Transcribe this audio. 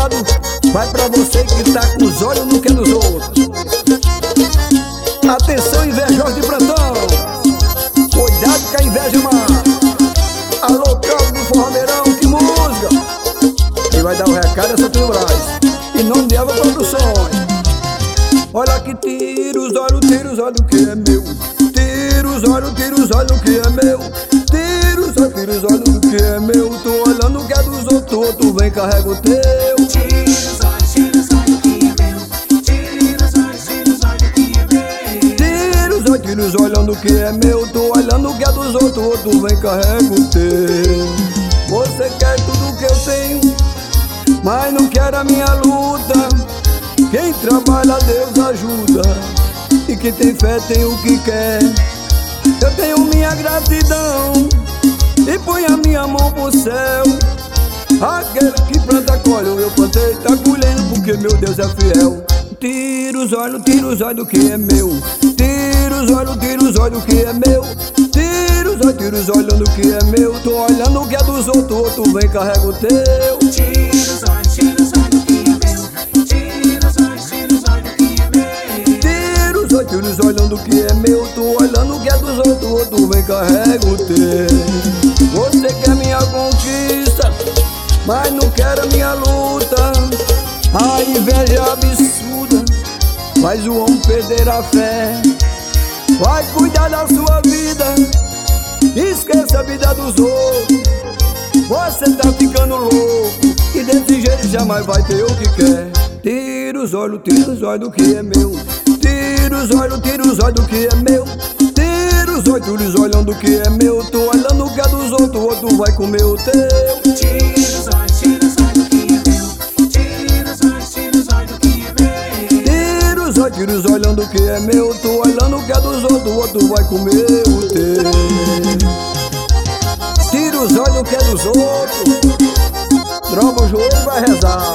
recado vai pra você que tá com os olhos no que é dos outros. Atenção, invejosos de plantão, cuidado que a inveja mata. Alô, Carlos do Forrameirão, que música! Quem vai dar o recado é Santinho Braz, em nome de Eva Produções. Olha que tira os olhos que é meu. Tira os olhos que é meu. Tira os olhos que é meu. Tô olhando o que é dos outros, tu vem carrega o teu. Tira os olhos que é meu. Tira os olhos que é meu. Tira os olhando que é meu. Tô olhando o que é dos outros, tu vem carrega o teu. Você quer tudo que eu tenho, mas não quer a minha luta. Quem trabalha, Deus ajuda, e quem tem fé tem o que quer. Eu tenho minha gratidão e ponho a minha mão pro céu. Aquele que planta colhe, eu plantei, tá colhendo, porque meu Deus é fiel. Tira os olhos que é meu. Tira os olhos que é meu. Tira os olhando que é meu. Tô olhando o que é dos outros, tu vem carrega o teu. Tira os olhos que é meu. Tira os olhos que é meu. Tira os olhando que é meu. Tô olhando o que é dos outros, tu vem carrega o teu. Você quer minha conquista, mas não quer a minha luta. A inveja é absurda, faz o homem perder a fé. Vai cuidar da sua vida, esqueça a vida dos outros. Você tá ficando louco, e desse jeito jamais vai ter o que quer. Tira os olhos que é meu. Tira os olhos que é meu. Tira os olhando que é meu. Tô olhando o que é dos outros, o outro vai comer o teu. Tira os olhos que é meu. Tira os olhos que é meu. Tira os olhando que é meu. Tô olhando o que é dos outros, o outro vai comer o teu. Tira os olhos que é dos outros, droga o joelho vai rezar.